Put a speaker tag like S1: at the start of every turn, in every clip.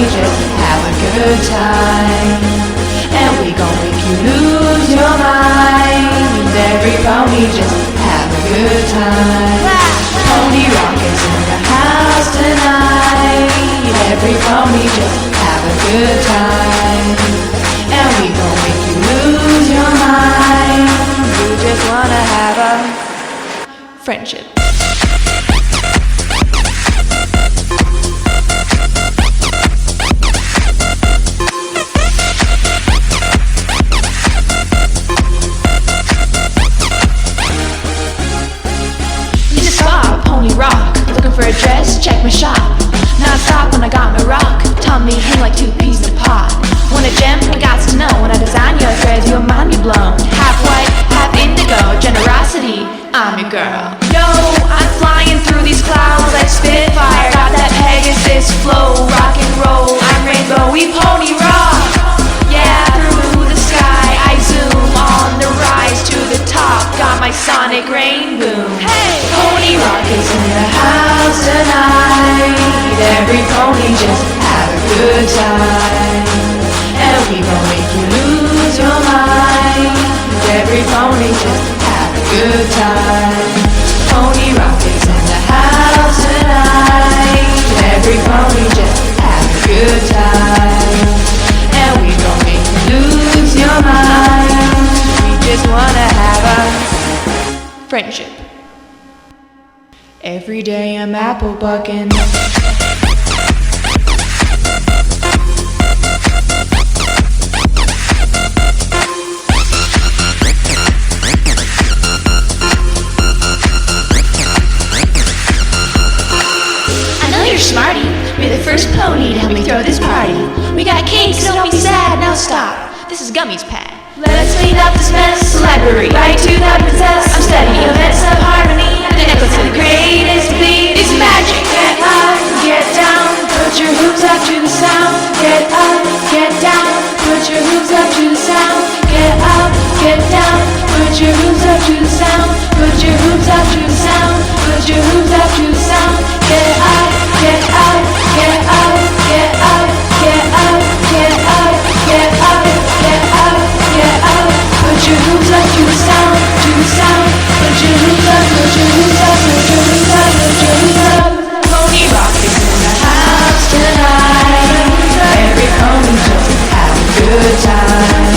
S1: just have a good time. And we gon' make you lose your mind. Every pony just have a good time. Pony Rock is in the house tonight. Every pony just have a good time. And we gon' make you lose your mind. You just wanna have a friendship. Pony Rock, looking for a dress, check my shop. Non-stop when I got my rock, Tommy hang like two peas in a pot. Want a gem? I got to know. When I design your threads, your mind be blown. Half white, half indigo, generosity, I'm your girl. Yo, I'm flying through these clouds like Spitfire. Got that Pegasus flow, rock and roll. I'm rainbow, we Pony Rock. Yeah, through the sky, I zoom on the rise to the top. Got my sonic rain boom. Hey, Pony Rock is in the house tonight. Every pony just have a good time. And we gon' make you lose your mind. Every pony just have a good time. Pony Rock is in the house tonight. Every pony just have a good time. And we gon' make you lose your mind. We just wanna have a friendship. Every day I'm apple bucking. Smarty, be the first pony to help me throw this party. We got cakes, so don't be sad, now stop. This is Gummy's pad. Let's clean up this mess. Library, right to the princess. I'm studying events of harmony. The necklace of the greatest bleed is magic. Get up, get down, put your hooves up to the sound. Get up, get down, put your hooves up to the sound. Get up, get down, put your hooves up to the sound. Put your hooves up to the sound. Put your hooves up to the sound. Get up, get up, get up, get up, get up, get up, get up, get up, get up. Put your hooves up to the sound, to the sound. Put your hooves up, put your hooves up, put your hooves up, put your hooves up. Pony Rock is in the house tonight. Every pony just have a good time.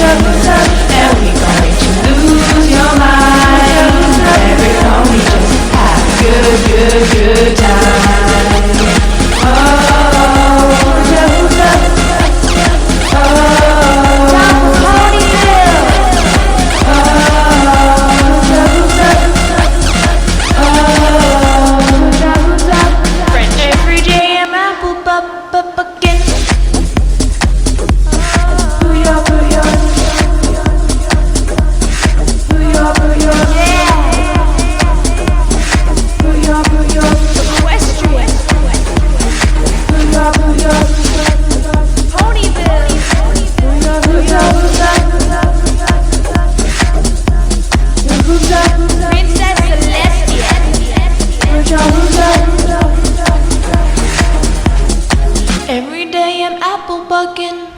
S1: And we gon' make you lose your mind. Every pony just have a good time. Every day I'm apple bucking.